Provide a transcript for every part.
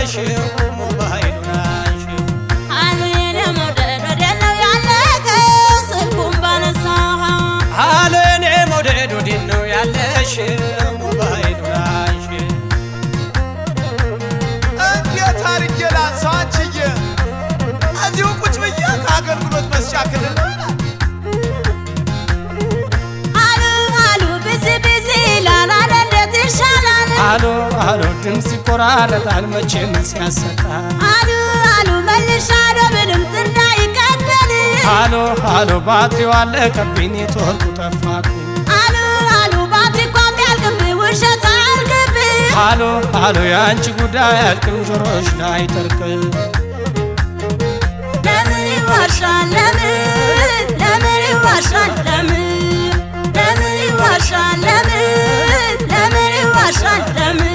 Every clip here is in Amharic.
ያነሳሽው ሞባይሉን አንሺው አሉ የኔ መውደድ ወዴት ነው ያለከው ስልኩን ባነሳኸው አሉ የኔ መውደድ ወዴት ነው ያለሽው ሞባይሉን አንሺው እንዴት አድርጌ ላንሳው አንቺዬ እዚሁ ቁጭ ብዬ ከአገልግሎት መስጫ ክልል ነው ይላል አሎ ድምፅ ይቆራረጣል መቼም ሲያሰጣ አሉ መልሻለሁ በድምፅ እንዳይቀበል አሎ ባትሪው አለቀብኝ ኔትወርኩ ጠፋብኝ አሉ ባትሪ እኮ ቢያልቅብኝ ውሸት አያልቅብኝ አሎ የአንቺ ጉዳይ አያልቅም ጆሮሽ ላይ ጠርቅም ለምን ይዋሻል ለምን ይዋሻል ለምን ይዋሻል ለምን ይዋሻል ለምን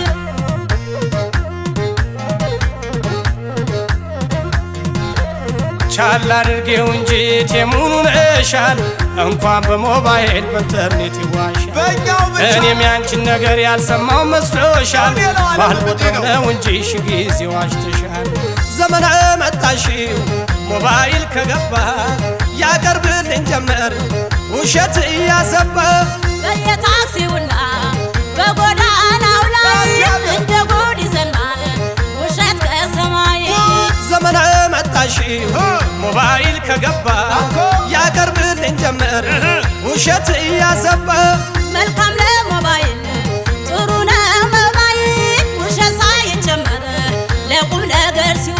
ቻል አድርጌው እንጂ ቴሙኑን እሻል እንኳን በሞባይል በኢንተርኔት ይዋሻል በእኛው ብቻ እኔም ያንቺን ነገር ያልሰማው መስሎሻል ባልቦታው ነው እንጂ ሺ ጊዜ ዋሽተሻል ዘመነ መጣሽው ሞባይል ከገባ ያቀርብልኝ ጀመር ውሸት እያሰባ በየታክሲውና በጎዳናው ላይ እንደ ጉድ ይዘናል ውሸት ከሰማይ ዘመነ መጣሽው ሞባይል ከገባ ያቀርብልኝ ጀመር ውሸት እያሰባ መልካም ለሞባይል ጥሩ ነው ሞባይል ውሸት ሳይጨመር ለቁም ነገር ሲውል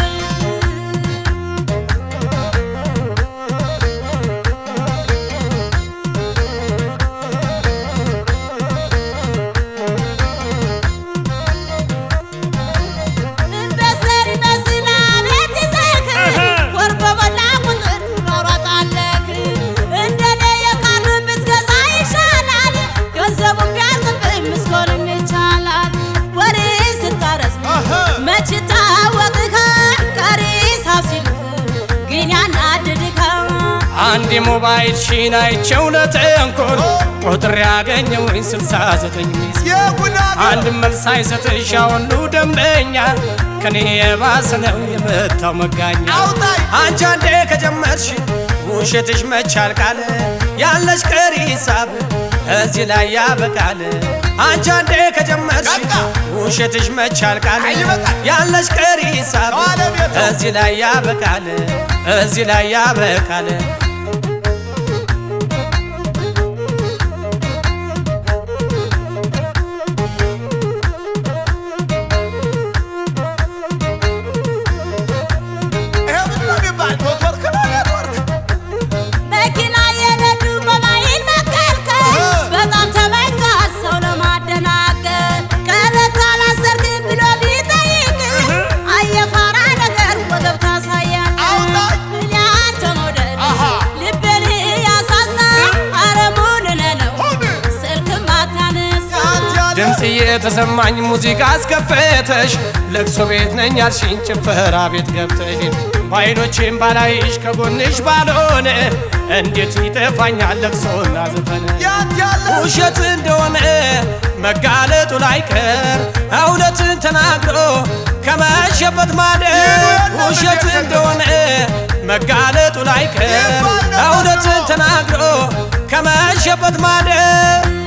አንድ ሞባይል ሺን አይቼው ለተንኮል ቁጥር ያገኘውኝ 69 ሚስት አንድ መልስ አይሰጥሽ ሁሉ ደንበኛ ከኔ የባሰ ነው የመታው መጋኛ አንቺ አንዴ ከጀመርሽ ውሸትሽ መቻል ቃል ያለሽ ቀሪ ሂሳብ እዚህ ላይ ያበቃል አንቺ አንዴ ከጀመርሽ ውሸትሽ መቻል ቃል ያለሽ ቀሪ ሂሳብ እዚህ ላይ ያበቃል እዚህ ላይ ያበቃል ድምጽ የተሰማኝ ሙዚቃ አስከፈተሽ ለቅሶ ቤት ነኝ ያልሽኝ ጭፈራ ቤት ገብተሽ ባይኖቼም ባላይሽ ከጎንሽ ባልሆነ እንዴት ይጠፋኛል ለቅሶና ዘፈን ውሸት እንደሆነ መጋለጡ ላይቀር እውነትን ተናግሮ ከመሸበት ማደር ውሸት እንደሆነ መጋለጡ ላይቀር እውነትን ተናግሮ ከመሸበት ማደር